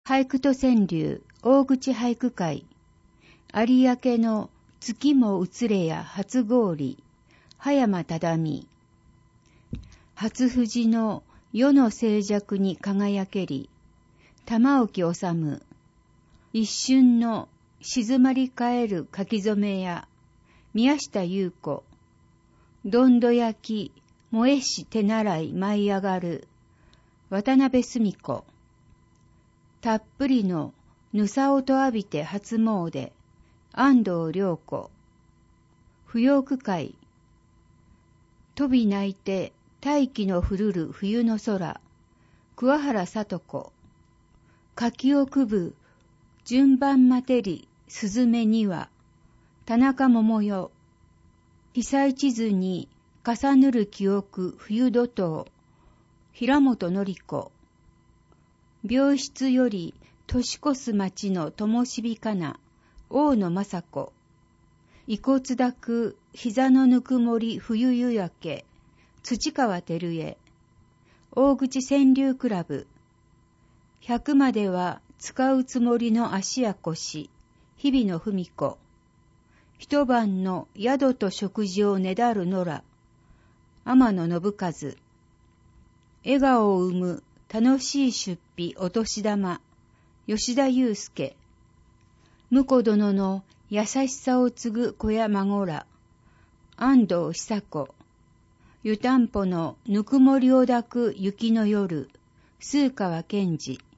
俳句と川柳、大口俳句会。有明の月も移れや初氷、葉山忠美。初富士の世の静寂に輝けり、玉置治。一瞬の静まり返る書き初めや、宮下優子。どんど焼き、燃えし手習い舞い上がる、渡辺澄子。たっぷりのぬさをと浴びて初詣、安藤涼子。芙蓉句会。飛び鳴いて大気の降るる冬の空、桑原聡子。柿をくぶ順番待てりすずめには、田中桃代。被災地図に重ぬる記憶冬怒涛、平本典子。病室より年越す町の灯火かな、大野雅子。遺骨抱く膝のぬくもり冬夕焼け、土川照江。大口川柳クラブ。100までは使うつもりの足や腰、日々の文子。一晩の宿と食事をねだる野良、天野信和。笑顔を生む楽しい出費お年玉、吉田祐介。婿殿の優しさを継ぐ子や孫ら、安藤久子。湯たんぽのぬくもりを抱く雪の夜、数川健二。